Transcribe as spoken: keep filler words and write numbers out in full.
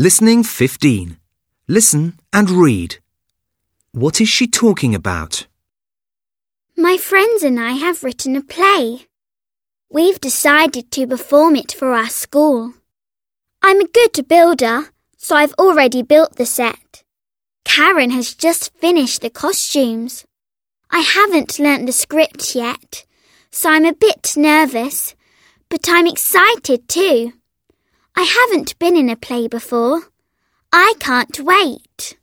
Listening fifteen. Listen and read. What is she talking about? My friends and I have written a play. We've decided to perform it for our school. I'm a good builder, so I've already built the set. Karen has just finished the costumes. I haven't learnt the script yet, so I'm a bit nervous, but I'm excited too. I haven't been in a play before. I can't wait.